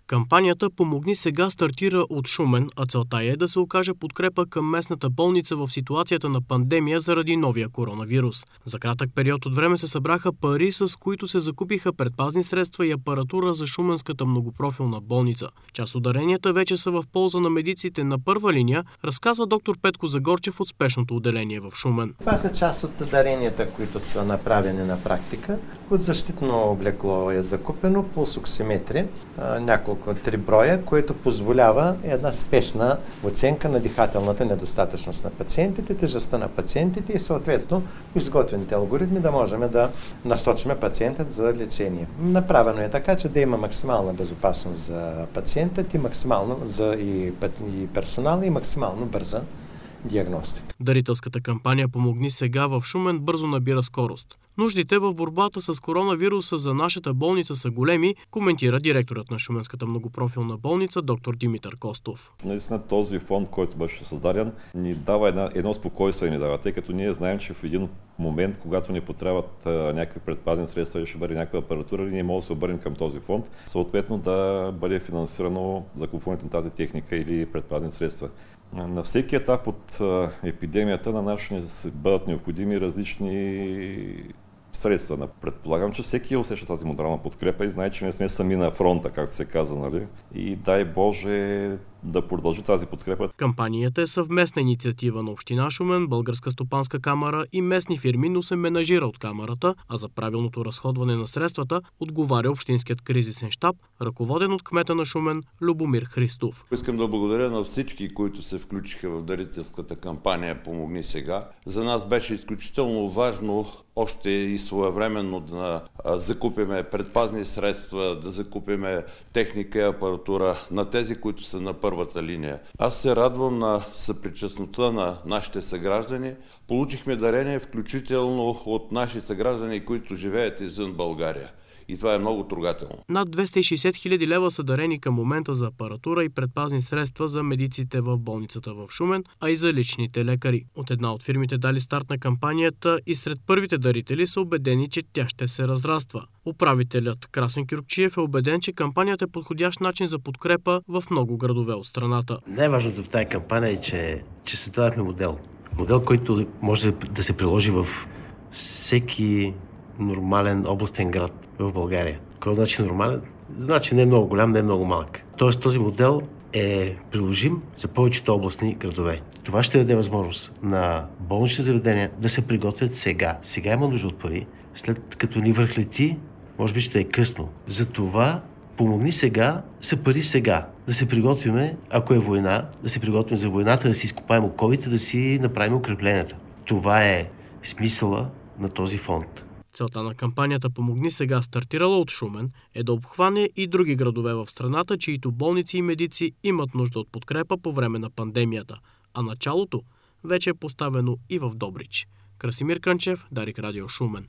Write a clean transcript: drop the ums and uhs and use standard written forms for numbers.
Кампанията "Помогни сега" стартира от Шумен, а целта е да се окаже подкрепа към местната болница в ситуацията на пандемия заради новия коронавирус. За кратък период от време се събраха пари, с които се закупиха предпазни средства и апаратура за шуменската многопрофилна болница. Част от даренията вече са в полза на медиците на първа линия, разказва доктор Петко Загорчев от спешното отделение в Шумен. Това са част от даренията, които са направени на практика. От защитно облекло е закупено пулсоксиметри, няколко 3 броя, което позволява една спешна оценка на дихателната недостатъчност на пациентите, тежестта на пациентите и съответно изготвените алгоритми да можем да насочим пациентът за лечение. Направено е така, че да има максимална безопасност за пациентът и максимално за и персонала и максимално бърза диагностика. Дарителската кампания "Помогни сега" в Шумен бързо набира скорост. Нуждите в борбата с коронавируса за нашата болница са големи, коментира директорът на Шуменската многопрофилна болница доктор Димитър Костов. Наистина този фонд, който беше създаден, ни дава едно спокойствие, тъй като ние знаем, че в един момент, когато ни потребват някакви предпазни средства или ще бъде някаква апаратура, ние можем да се обърнем към този фонд, съответно да бъде финансирано закупуването на тази техника или предпазни средства. На всеки етап от епидемията на нас ще бъдат необходими различни средства. Предполагам, че всеки усеща тази модерна подкрепа и знае, че не сме сами на фронта, както се казва, нали? И дай Боже да продължи тази подкрепа. Кампанията е съвместна инициатива на община Шумен, Българска стопанска камара и местни фирми, но се менажира от камарата, а за правилното разходване на средствата отговаря общинският кризисен щаб, ръководен от кмета на Шумен Любомир Христов. Искам да благодаря на всички, които се включиха в дарителската кампания "Помогни сега". За нас беше изключително важно още и своевременно да закупиме предпазни средства, да закупиме техника и апаратура на тези, които са на първата линия. Аз се радвам на съпричастността на нашите съграждани. Получихме дарение включително от наши съграждани, които живеят извън България. И това е много трогателно. Над 260 000 лева са дарени към момента за апаратура и предпазни средства за медиците в болницата в Шумен, а и за личните лекари. От една от фирмите дали старт на кампанията и сред първите дарители са убедени, че тя ще се разраства. Управителят Красен Кюркчиев е убеден, че кампанията е подходящ начин за подкрепа в много градове от страната. Най-важното в тази кампания е, че създадахме модел. Модел, който може да се приложи в всеки нормален областен град в България. Какво значи нормален? Значи не е много голям, не е много малък. Тоест този модел е приложим за повечето областни градове. Това ще даде възможност на болнични заведения да се приготвят сега. Сега има нужда от пари. След като ни върхлети, може би ще е късно. Затова "Помогни сега" са пари сега. Да се приготвиме, ако е война, да се приготвим за войната, да си изкопаем оковите, да си направим укрепленията. Това е смисъла на този фонд. Целта на кампанията "Помогни сега", стартирала от Шумен, е да обхване и други градове в страната, чието болници и медици имат нужда от подкрепа по време на пандемията. А началото вече е поставено и в Добрич. Красимир Кънчев, Дарик Радио, Шумен.